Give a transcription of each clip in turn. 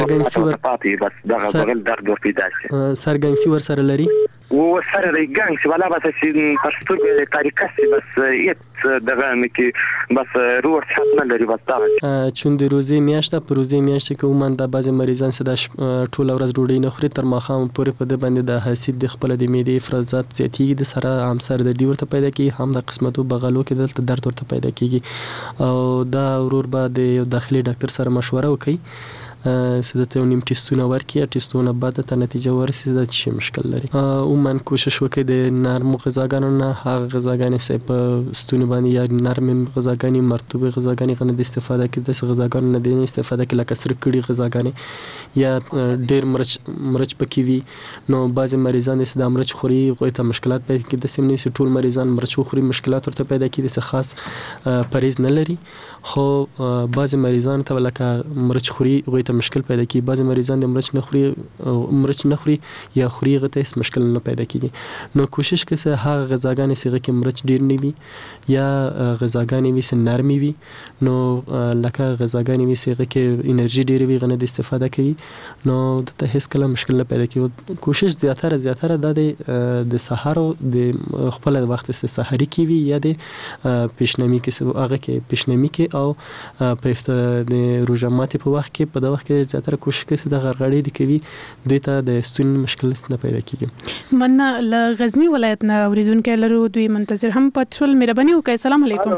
پاتې بس دغه بغل درد ور پیدا شي. سرګنګسي ور سره لري و سره د ګنګ ولا بس چې پښتو طریقه سي بس یت دغه مکي بس روړ څه نه لري بس دا چون د روزي میاشته په روزي میاشته کې عموما د بعض مریضان سره ټول ورځ ډوډۍ نه خوري تر ماښام پورې په د باندې د حسید د خپل د معدې افرازات زیاتېږي د سره عام سر د ډی ورته پیدا کیږي هم د قسمتو بغلو کې دلته درد ورته پیدا کیږي او دا ورور به د یو داخلي ډاکټر سره مشوره وکړي سدته یو نیم ټیسټونه ورکړي ټیسټونه بعد ته نتیجه ورسي د څه مشکل لري عموما کوشش وکړي د نرم غذاګانو نه هغه غذاګانې چې په ستوني باندې یا نرم غذاګانې مرطوبه غذاګانې غنه د استفاده کې د غذاګانو نه د استفاده کې لکه سره کړي غذاګانې یا ډېر مرچ پکې وي نو بعضی مریضان د مرچ خوري غوي ته مشکلات پیدا کېږي د سیمنې چې ټول مریضان مرچ خوري مشکلات ورته پیدا کېږي چې خاص پرهیز نه لري خو بعضی مریضان ته لکه مرچ خوري غوي مشکل پیدا کیږي بعضی مریضان د مرچ نه خوري یا خوري غته هیڅ مشکل نه پیدا کیږي نو کوشش کړئ هغه غذاګانې چې کې مرچ ډیر نه وي یا غذاګانې وي چې نرمي وي نو لکه غذاګانې وي چې کې انرژي ډیر وي غنه د استفاده کوي نو د هیڅ کله مشکل نه پیدا کیږي کوشش زیاتره د سحر د خپل وخت سره سحری کی وي یا د پېشنمی کې هغه کې پېشنمی کې او په د روزه ماتي په وخت کې په دا وخت کې زیاتره کوشش کوي د غرغړې د کوي دوی ته د ستون مشکل نه پیدا کیږي من له غزنی ولایت نه اوریدونکو لرو دوی منتظر هم پاتول مهرباني وکړئ السلام علیکم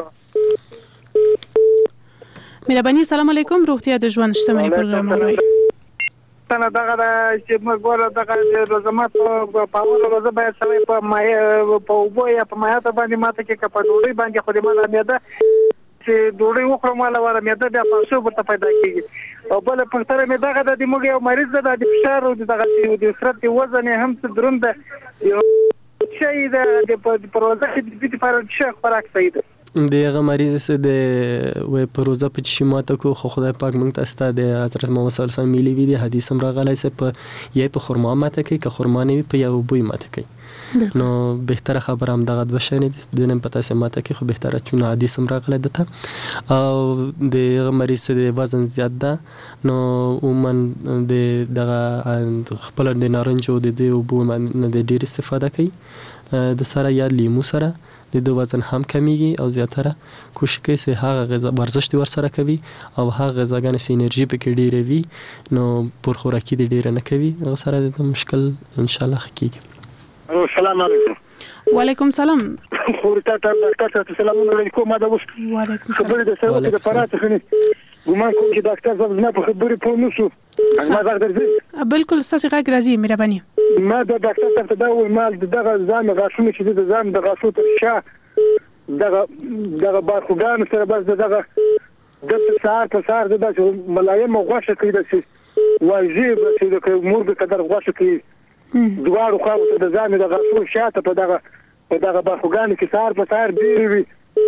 مهرباني السلام علیکم روغتیا د ژوند شتمنۍ پروګرام اورئ تنه دغه چې موږ ګوره دغه روزمات په اول ورځ باید سمې په وبو یا په مایا ته باندې ماته کې کپړوړي باندې خو دې مالا میده چې ډوډۍ وخورم ولا ور میده بیا پاسو ورته پیدا کیږي او بل په تر مې دغه د موږ یو مریض د فشار او دغه د سرت وزن هم څه دروند یو شي د پروازه کې د فارغ شیخ خوراک صحیح ده دغه مریض سره د وې پروزه په شیماته کو خو خدای پاک مونږ ته ست د حضرت محمد صلی الله علیه وسلم ملي وی د حدیث هم راغلی سه په یې په خرما ماته کې که خرما نه په یو بوی ماته کې نو بهتره خبره هم دغه بشنه د نن پتا سه ماته کې خو بهتره چون حدیث هم راغلی دته او د مریض سره د وزن زیات ده نو عموما د خپل د نارنج او د بو نه د ډیر استفاده کوي د سره یا لیمو سره د وزن هم کمیږي او زیاتره کوشش کوي چې هغه غذا ورزش ور سره کوي او هغه غذاګانې چې انرژي پکې ډیره وي نو پر خوراکي د ډیره نه کوي هغه سره د مشکل ان شاء الله حقيقي السلام علیکم وعلیکم السلام خورتا ډاکټر السلام علیکم ما دا وست وعلیکم السلام خبرې د سره د پرات خني ګومان کوم چې ډاکټر صاحب زما په خبرې پوه نشو ما زړه درځي بالکل ستاسو غږ راځي مهرباني ما د ډاکټر صاحب ته دا وایي ما دغه ځان غاښونه چې د ځان د غاښو تر شا دغه باخوګان سره بس دغه د سهار په سهار د ملایم غوښه کوي د واجب چې د مور د قدر غوښه کوي دوه خو د ځان د غاښو شاته په دغه باخوګان کې سهار په سهار ډیر وي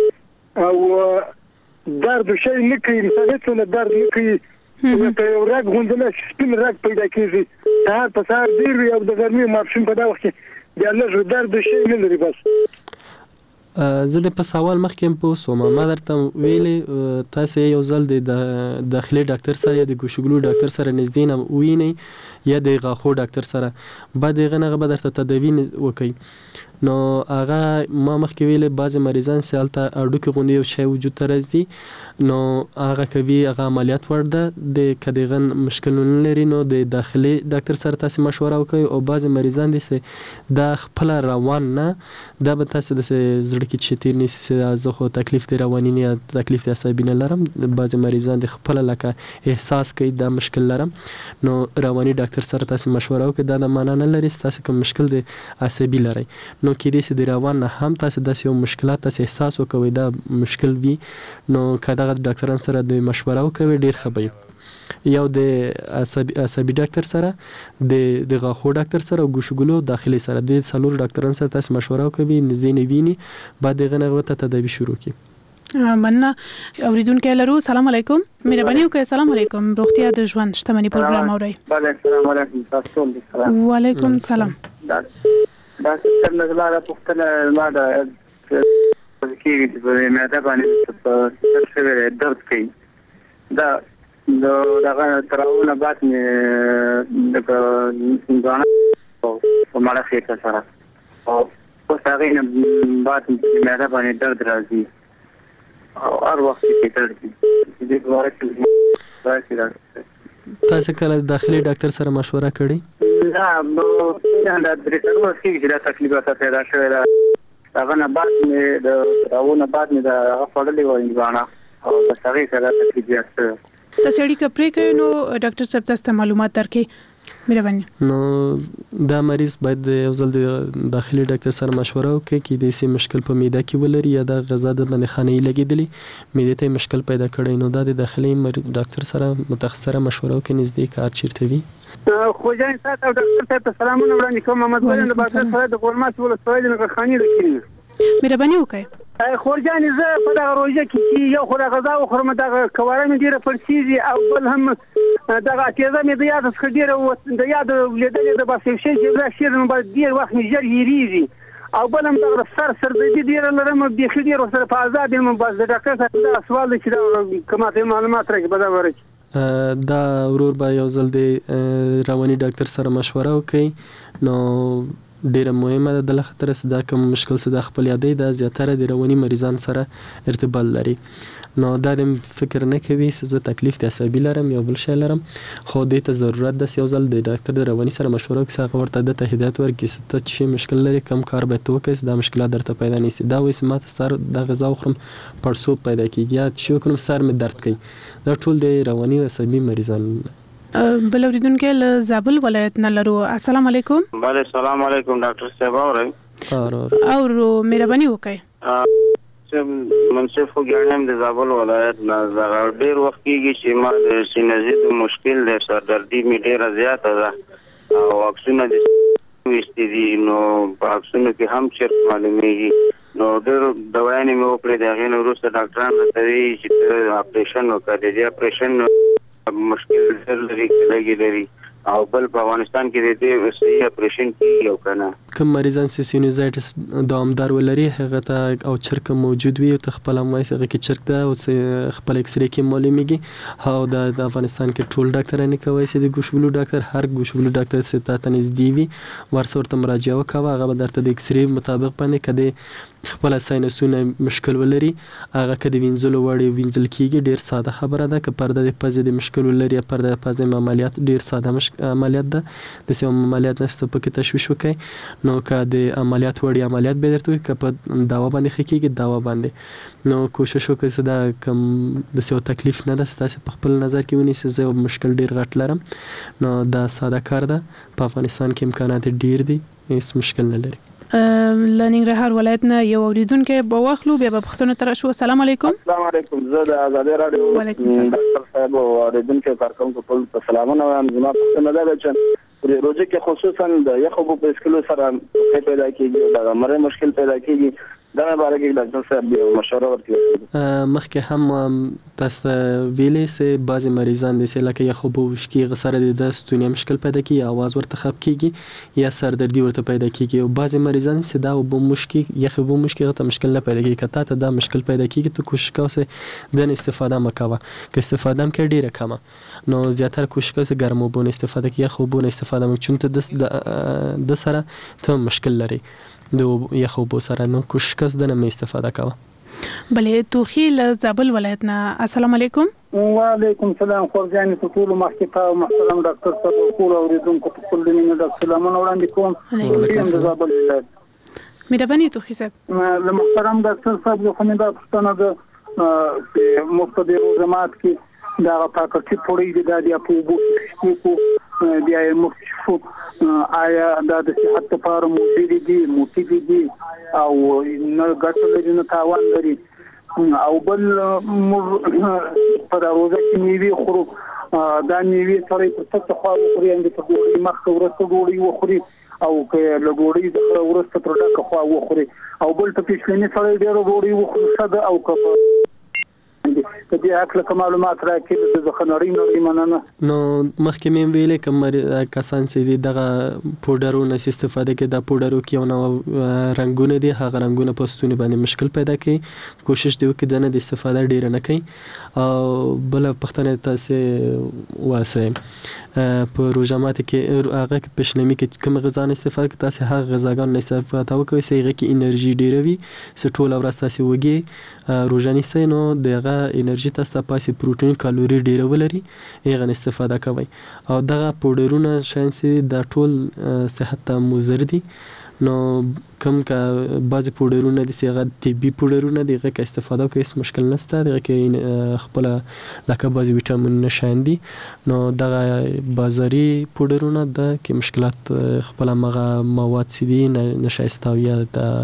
او درد شي نه کوي مثلا درد نه کوي په یو رګ غونډه سپین رګ پیدا کیږي سهار په سهار ډیر وي او د ګرمي ماپښین په دا وخت کې بیا لږ درد شي نه لري بس زه د په سوال مخکې په وسوم ما درته ویلې تاسو یو ځل د داخلي ډاکټر سره یا د ګوشګلو ډاکټر سره نږدې نه ویني یا د غاښو ډاکټر سره بعد غنغه به درته تداوی وکړي نو هغه ما مخکې ویلې بعض مریضان سالته اډو کې غونډي او شی وجود ته راځي نو هغه کوي هغه عملیات ورده د کدیغن مشکلونه لري نو د داخلي ډاکټر سره تاسو مشوره وکړئ او بعض مریضان دي چې د خپل روان نه د به تاسو د زړه کې چتیر نسی چې زه خو تکلیف دی رواني نه تکلیف دی عصبي نه لرم بعض مریضان د خپل لکه احساس کوي د مشکل لرم نو رواني ډاکټر سره تاسو مشوره وکړئ دا نه معنا نه لري تاسو کوم مشکل دی عصبي لري نو کې دې چې د روان نه هم تاسو د یو مشکلات تاسو احساس وکوي دا مشکل وي نو کله ډاکټران سره د مشوره وکوي ډیر خبري یو د عصبي ډاکټر سره د غاښو ډاکټر سره او ګوشګلو داخلي سره د څلور ډاکټرانو سره تاسو مشوره وکوي نزینې ویني بعد دغه وخت تداوی شروع کی مننه اوریدونکو لرو سلام علیکم مهرباني وکړئ سلام علیکم روغتیا د ژوند شتمنۍ پروګرام اورئ السلام علیکم تاسو ته وعلیکم السلام دا څنګه لاره پختنه ما دا کیږي چې په معده باندې په څه درد کوي دا دغه تراونه بعد مې د غاڼه په مالا کې سره او اوس هغه نه بعد مې را باندې درد راځي او هر وخت کې درد دي دې ورته تاسو کله داخلي ډاکټر سره مشوره کړې؟ نه نو دا درې څلور چې دا تکلیفات پیدا شوی دا هغه نه بعد مې د تراونه بعد مې دا خپلې وایي غاڼه او د سړي سره تکلیفات تاسو اړیکه پرې کوئ نو ډاکټر صاحب تاسو باندې درکې مهرباني. نو دا مریض باید یو ځل د داخلي ډاکټر سره مشوره وکړي چې د سي مشکل په معده کې ولري یا د غذا د باندې خانه‌ای لګیدلی معده ته مشکل پیدا کړي نو دا د داخلي ډاکټر سره متخصصه مشوره وکړي نږدې کار چیرته وي. خوجان سات او ډاکټر صاحب سلامونه وړاندې کوم محمد ګل د بازار سره د ګورمات ولسوالۍ د خاني لکې مهرباني وکړئ. خورجان زه په دغه روزه کې یو خو د غذا وخورم دغه کواره مې ډیره پرسیږي او بل هم دغه تیزه مې د یاد څخه ډیره د یاد لیدلې د باسي شي چې بل شي نو بعد ډیر وخت مې جر هریږي او بل هم دغه سر د دې ډیره لرم به خډیر سره په آزاد یم بس د ډاکټر صاحب دا سوال چې کومه معلومات راکړي به دا ورکړي. دا ورور به یو ځل د رواني ډاکټر سره مشوره وکړي نو ډیره مهمه ده د خطر صدا کوم مشکل صدا خپل یادې د زیاتره د رواني مریضان سره ارتباط لري نو دا د فکر نه کوي چې زه تکلیف د عصبي لرم یا بل شی لرم خو د ته ضرورت ده یو ځل د ډاکټر د رواني سره مشوره وکړي هغه ورته د هدایت ورکړي چې ته چې مشکل لري کم کار به تو کوي دا مشکلات درته پیدا نشي دا وایي چې ماته سر د غذا وخورم پړسوب پیدا کیږي یا چې کوم سر مې درد کوي دا ټول د رواني او عصبي مریضان. بل اوریدونکو له زابل ولایت نه لرو. السلام علیکم. بله السلام علیکم ډاکټر صاحب اورئ او مهرباني وکړئ. منصف وګڼم د زابل ولایت نه ډیر وخت کېږي چې ما د سینې د مشکل د سردردي مې ډیره زیاته ده او اکسونه د وستې دي نو په اکسونه کې هم چیرته معلومیږي نو ډیر دوايانې مې وکړې د هغې نه وروسته ډاکټران راته وایي چې اپریشن وکړه د اپریشن مشکل لري او بل په افغانستان کې د دې صحیح اپریشن کیږي او کنه کوم مریضان سینوزایټس دوامدار ولري هغه ته او چرک موجود وي او خپل مایسه کې چرک ده او خپل ایکس ری کې معلومیږي او د افغانستان کې ټول ډاکټران کوي چې د ګوشولو ډاکټر هر ګوشولو ډاکټر ستاسو ته نږدې وي ورسره مراجعه وکړه هغه به درته د ایکس ری مطابق باندې کده خپل ساينسونه مشکل ولري هغه کده وینځلو وړي وینځل کیږي ډیر ساده خبره ده که پرده د پزې د مشکل ولري پرده د پزې عملیات ډیر ساده عملیات ده د سیمه عملیات نسته پکې تشویش وکړي نو که د عملیات وړي عملیات به درته که په دوا باندې خکېږي دوا باندې نو کوشش وکړئ چې دا کم د سیو تکلیف نه ده تاسو په خپل نظر کې ونیسئ زه مشکل ډیر غټ لرم نو دا ساده کار ده په افغانستان کې امکانات ډیر دي هیڅ مشکل نه لري. لننګرهار ولایت نه یو اوریدونکو به واخلو بیا په پښتون تر شو. السلام علیکم. السلام علیکم. زه د آزادي رادیو ډاکټر صاحب او اوریدونکو کارکونکو ټول سلامونه وایم. زما پښتنه ده چې روزه کې خصوصا د یخو په اسکلو سره پیدا کیږي دا مره مشکل پیدا کیږي دا لپاره کې ډاکټر صاحب مشوره ورکړي. مخکې هم تاسو ویلې چې بعضی مریضان د سلکه یخو په وشکي غسره د ستوني مشکل پیدا کیږي आवाज ورته خپ کیږي یا سر دردي ورته پیدا کیږي او بعضی مریضان چې دا وب مشکل یخو په مشکل ته مشکل نه پیدا کیږي کته ته دا مشکل پیدا کیږي ته کوشش کوه د استفاده مکوه که استفاده هم کې ډیره کمه نو زیاتره کوشش کوه ګرمو بونه استفاده کیږي خو بونه استفاده مې چون ته د سره ته مشکل لري د یخو بو سره نو کوشش کس د نه استفاده کاوه. بلې توخیل زابل ولایت نه. السلام علیکم. وعلیکم السلام. خورجان ټول محترم محترم ډاکټر صاحب ټول اوریدونکو ته ټول دې د سلامونه وړاندې کوم. د زابل ولایت مهرباني توخی صاحب. له محترم ډاکټر صاحب خو نه دا پښتنه د مختبر جماعت کې دا پاکټي پوری دي د په وګو کو بیا مختشفو آیا دا د صحت لپاره مفید دي او نه ګټه لري نه تاوان لري او بل په روزه کې نیوي خورو دا نیوي سره په څه خو خوري اند په ګوري مخ ورته ګوري وخوري او که لګوري د ورسته پروډکټ خو وخوري او بل ته پیښنې سره ډیرو ګوري وخوري صد او که د دې اکل معلومات راکړي د خنړی مننه. نو مخکې مې ویلې کوم کسان چې دغه پودرونه استفاده کوي د پودرو کې نو رنگونه دي هغه رنگونه په ستوني باندې مشکل پیدا کوي. کوشش دی وکړي دنه د استفاده ډیر نه کوي. او بل پښتنه تاسو واسه په روزمات کې هغه پښنمی کې کوم غذا نه استفاده کوي تاسو هغه غذاګان نه استفاده وکوي چې هغه کې انرژي ډیره وي ټول ورځ تاسو وږي روزانه سي نو دغه انرژي تاسو پاسې پروتین کالوري ډیره ولري هغه استفاده کوي. او دغه پودرونه شانسي د ټول صحت ته مضر دي. نو کوم کا بعضی پودرونه د سیغه طبي پودرونه دغه کې استفاده کوي هیڅ مشکل نشته. دغه کې خپل لکه بعضی ویټامین نشان دي. نو دغه بازاري پودرونه د کې مشکلات خپل مغه مواد سدي نشایستاویه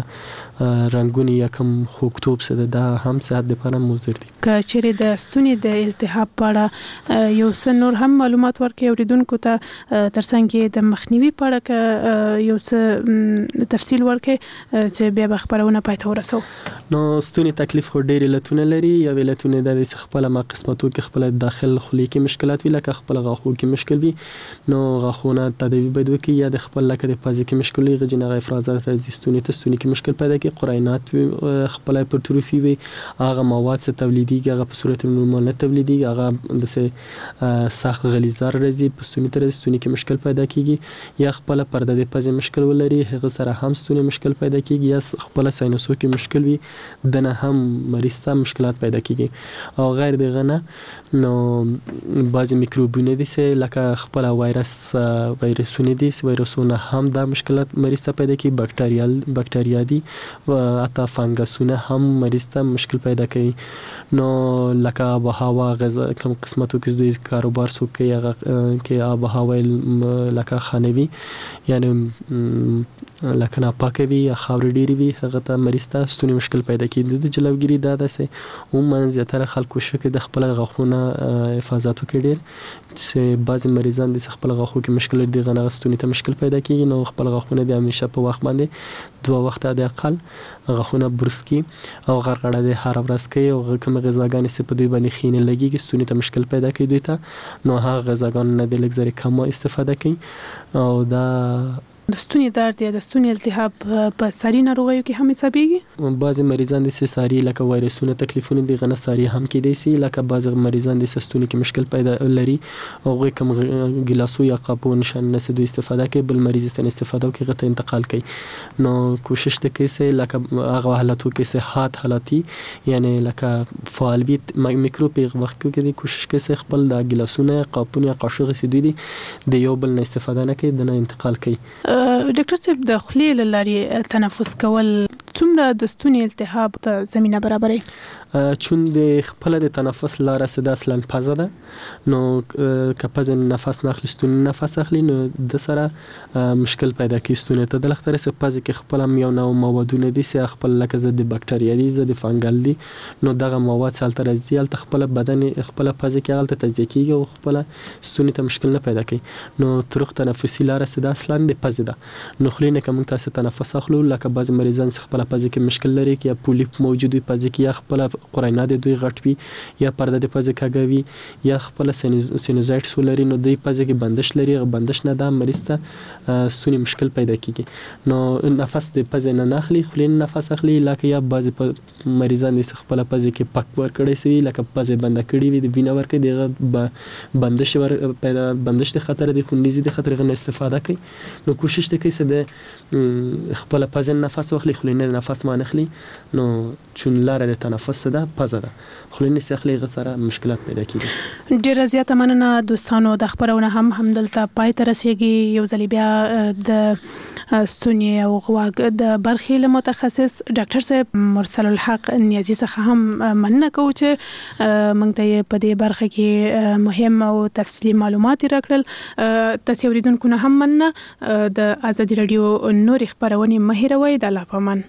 د رنگونی یا کوم خوکتوب سره د هم صحت لپاره مضر دي. که چیرې د ستوني د التهاب په یو څه نور هم معلومات ورکړي اوریدونکو ته ترڅنګ د مخنیوي په اړه یو څه تفصیل ورکړي چې بیا خبرونه پاتې ورسو. نو ستوني تکلیف خو ډېر علتونه لري. یا علتونه د خپل ما قسمتو کې خپل داخل خولي کې مشکلات وي لکه خپل غاښو کې مشکل وي نو غاښونه تداوی باید وکړي یا د خپل لکه د پازي کې مشکل وي غجنغه افرازات راځي ستوني کې مشکل پیدا کوي قرینات خپل هایپرټروفي وي هغه مواد څخه تولیديږي هغه په صورت نورمال نه تولیديږي هغه د سخت غلیظار راځي په ستوني کې مشکل پیدا کیږي یا خپل پرده د پازي مشکل ولري هغه سره هم ستوني مشکل پیدا کیږي یا خپل ساینسو کې مشکل وي دنه هم مریض ته مشکلات پیدا کیږي. او غیر دغه نه نو بعضی میکروبونه دي چې لکه خپل وایرسونه دي وایرسونه هم د مشکلات مریض ته پیدا کوي. بکټریا دي و حتی فنګسونه هم مریض ته مشکل پیدا کوي. نو لکه آب و هوا غذا کوم قسمتو کې دوی کاروبار سو کوي هغه کې آب و هوا لکه خانوي یعنی لکه ناپاکه وي یا خاورې ډېرې وي هغه ته مریض ته ستوني مشکل پیدا کوي. د جلوګیري دا داسې عموما زیاتره خلکو شکه د خپل غاښونه حفاظتو کې ډېر چې بعضی مریضان د خپل غاښو کې مشکل دي غنغه ستوني ته مشکل پیدا کیږي. نو خپل غاښونه د همیشه په وخت باندې 2 وخته د اقل غاښونه برس کی او غرغړه د هر ورځ کوي او کوم غذاګانې چې په دوی باندې خینه لګيږي ستوني ته مشکل پیدا کوي دوی ته نو هغه غذاګان نه د لګزري کم استفاده کوي. او دا د ستوني درد یا د ستوني التهاب په ساري ناروغیو کې هم حسابيږي. بعضی مریضان د ساري لکه وایرسونه تکلیفونه دي غنه ساري هم کې دي سي لکه بعضی مریضان د ستوني کې مشکل پیدا لري او غوي کوم ګلاسو یا قاپو نشان نه سدو استفاده کوي بل مریض ستنه استفاده کوي غته انتقال کوي. نو کوشش وکړئ چې لکه هغه حالاتو کې صحت حالاتي یعنی لکه فعالیت میکروب په وخت کې کوشش وکړئ خپل د ګلاسونه قاپونه قاشوغ سدوی دي د یو بل نه استفاده نه کوي د نه انتقال کوي. ډاکټر صاحب د خولې له لارې تنفس کول څومره د ستوني التهاب ته زمينه برابرې؟ چون د خپل د تنفس لاره سده اصلا پزه ده نو که پزه نفس ناخلی ستوني نفس اخلي نو د سره مشکل پیدا کوي ستوني ته د لختره سه پزه کې خپل یو نو موادونه دي چې خپل لکه زد بکټریا دي زد فنګل دي نو دغه مواد سالته راځي ال خپل بدن خپل پزه کې غلطه تجزیه کیږي او خپل ستوني ته مشکل نه پیدا کوي. نو طرق تنفسي لاره سده اصلا د پزه ده نو خلینه کوم تاسو تنفس اخلو لکه بعض مریضان خپل پزه کې مشکل لري یا پولیپ موجود وي پزه کې یا خپل قرینات دوی غټ وي یا پرده د پزه کاږي یا خپل سینوزایټس ولري نو دوی پزه کې بندش لري بندش نه د مریض ته ستوني مشکل پیدا کیږي. نو نفس د پزه نه ناخلي خلین نفس اخلي لکه یا بعض مریضان د خپل پزه کې پک ور کړي سي لکه پزه بند کړي وي د وینه ورکړي دغه بندش ور پیدا بندش د خطر د خونریزي د خطر غن استفاده کوي. نو کوشش وکړئ چې د خپل پزه نفس واخلي خلین نفس ما نخلي نو چون لاره د تنفس ده پزه ده خلینې سخلي غسره مشکلات پیدا کیږي. ډیره زیاته مننه دوستانو د خبرونه هم دلته پای ته رسیږي. یو ځل بیا د ستوني او غوږ د برخې له متخصص ډاکټر صاحب مرسل الحق نیازي څخه هم مننه کوم چې موږ ته په دې برخه کې مهم او تفصیلي معلومات راکړل. تاسو اوریدونکو نه هم مننه. د ازادي رادیو نور خبرونه مهیروي د الله پامان.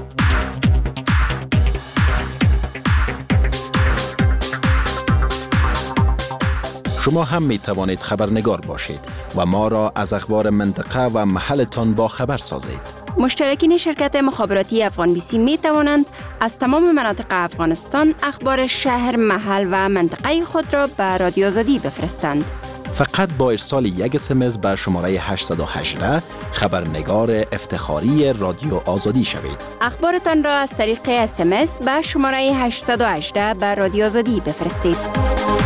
شما هم می توانید خبرنگار باشید و ما را از اخبار منطقه و محلتان با خبر سازید. مشترکین شرکت مخابراتی افغان بیسی می توانند از تمام مناطق افغانستان اخبار شهر، محل و منطقه خود را به رادیو آزادی بفرستند. فقط با ارسال یک SMS به شماره 818 خبرنگار افتخاری رادیو آزادی شوید. اخبارتان را از طریق SMS به شماره 818 به رادیو آزادی بفرستید.